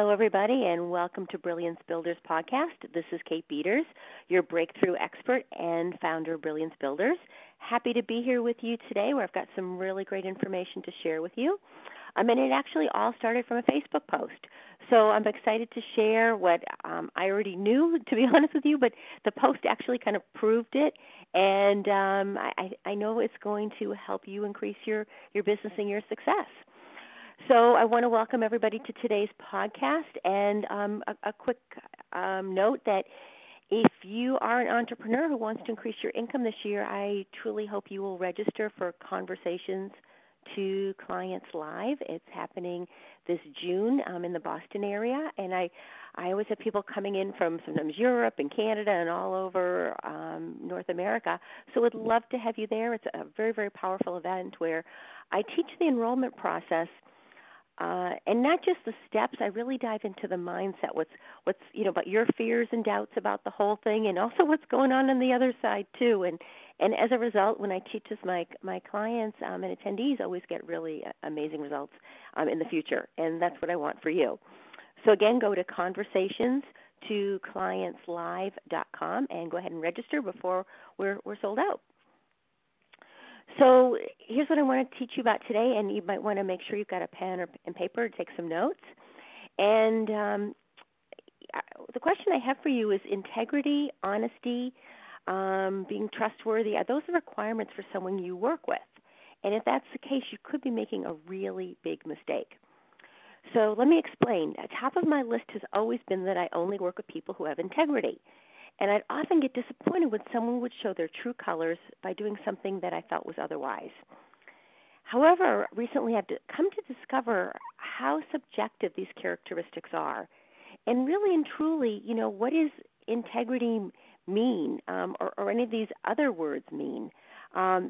Hello, everybody, and welcome to Brilliance Builders Podcast. This is Kate Beaters, your breakthrough expert and founder of Brilliance Builders. Happy to be here with you today where I've got some really great information to share with you. And it actually all started from a Facebook post. So I'm excited to share what I already knew, to be honest with you, but the post actually kind of proved it. And I know it's going to help you increase your business and your success. So I want to welcome everybody to today's podcast, and a quick note that if you are an entrepreneur who wants to increase your income this year, I truly hope you will register for Conversations to Clients Live. It's happening this June in the Boston area, and I always have people coming in from sometimes Europe and Canada and all over North America, so would love to have you there. It's a very, very powerful event where I teach the enrollment process. And not just the steps, I really dive into the mindset, what's about your fears and doubts about the whole thing, and also what's going on the other side too. And as a result, when I teach this, my clients and attendees always get really amazing results in the future, and that's what I want for you. So again, go to conversations2clientslive.com and go ahead and register before we're sold out. So here's what I want to teach you about today, and you might want to make sure you've got a pen and paper to take some notes. And the question I have for you is integrity, honesty, being trustworthy. Are those the requirements for someone you work with? And if that's the case, you could be making a really big mistake. So let me explain. Top of my list has always been that I only work with people who have integrity. And I'd often get disappointed when someone would show their true colors by doing something that I felt was otherwise. However, recently I've come to discover how subjective these characteristics are. And really and truly, what does integrity mean, or any of these other words mean? And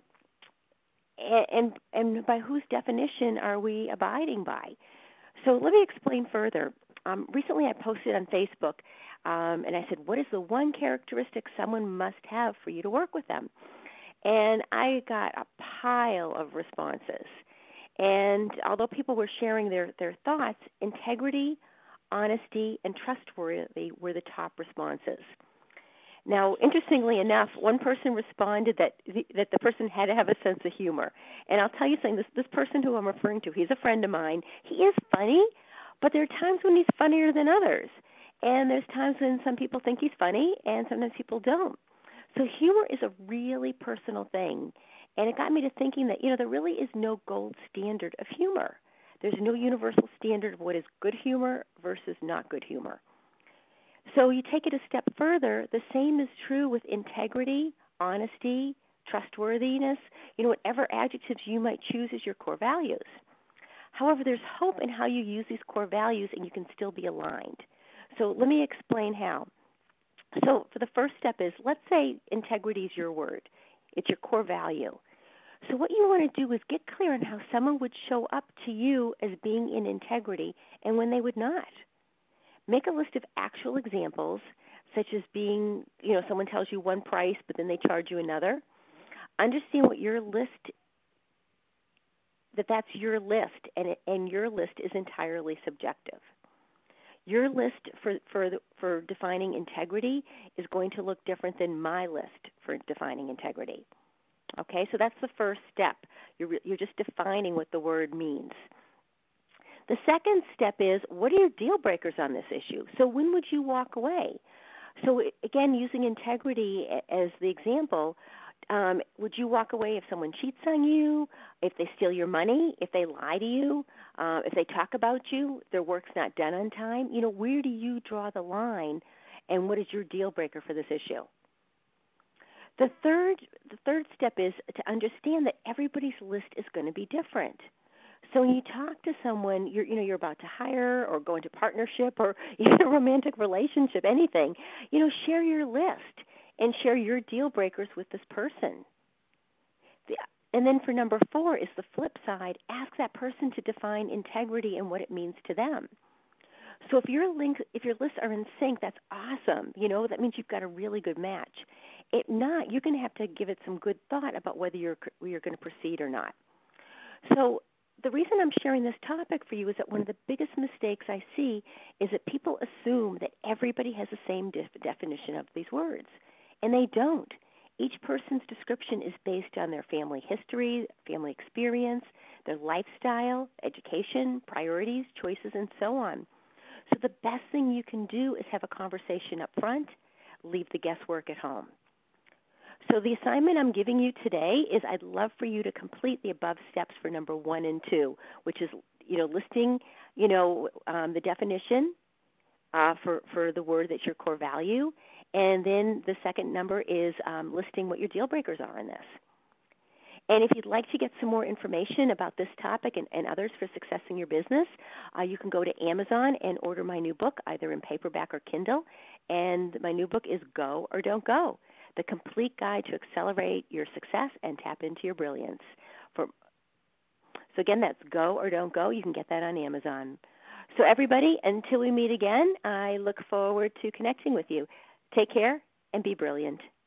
by whose definition are we abiding by? So let me explain further. Recently I posted on Facebook, and I said, what is the one characteristic someone must have for you to work with them? And I got a pile of responses. And although people were sharing their thoughts, integrity, honesty, and trustworthy were the top responses. Now, interestingly enough, one person responded that the person had to have a sense of humor. And I'll tell you something, this person who I'm referring to, he's a friend of mine. He is funny, but there are times when he's funnier than others. And there's times when some people think he's funny and sometimes people don't. So humor is a really personal thing. And it got me to thinking that, there really is no gold standard of humor. There's no universal standard of what is good humor versus not good humor. So you take it a step further, the same is true with integrity, honesty, trustworthiness, whatever adjectives you might choose as your core values. However, there's hope in how you use these core values and you can still be aligned. So let me explain how. So for the first step is, let's say integrity is your word. It's your core value. So what you want to do is get clear on how someone would show up to you as being in integrity and when they would not. Make a list of actual examples, such as being, someone tells you one price, but then they charge you another. Understand what your list, that's your list, and your list is entirely subjective. Your list for defining integrity is going to look different than my list for defining integrity. Okay, so that's the first step. You're just defining what the word means. The second step is, what are your deal breakers on this issue? So when would you walk away? So again, using integrity as the example, would you walk away if someone cheats on you, if they steal your money, if they lie to you, if they talk about you, if their work's not done on time? Where do you draw the line, and what is your deal breaker for this issue? The third step is to understand that everybody's list is going to be different. So when you talk to someone you're about to hire or go into partnership or a romantic relationship, anything, share your list and share your deal breakers with this person. And then for number 4 is the flip side. Ask that person to define integrity and what it means to them. So if your lists are in sync, that's awesome. That means you've got a really good match. If not, you're going to have to give it some good thought about whether you're going to proceed or not. So the reason I'm sharing this topic for you is that one of the biggest mistakes I see is that people assume that everybody has the same definition of these words, and they don't. Each person's description is based on their family history, family experience, their lifestyle, education, priorities, choices, and so on. So the best thing you can do is have a conversation up front, leave the guesswork at home. So the assignment I'm giving you today is I'd love for you to complete the above steps for number 1 and 2, which is, listing, the definition for the word that's your core value. And then the second number is listing what your deal breakers are in this. And if you'd like to get some more information about this topic and others for success in your business, you can go to Amazon and order my new book, either in paperback or Kindle. And my new book is Go or Don't Go, the complete guide to accelerate your success and tap into your brilliance. So again, that's Go or Don't Go. You can get that on Amazon. So everybody, until we meet again, I look forward to connecting with you. Take care and be brilliant.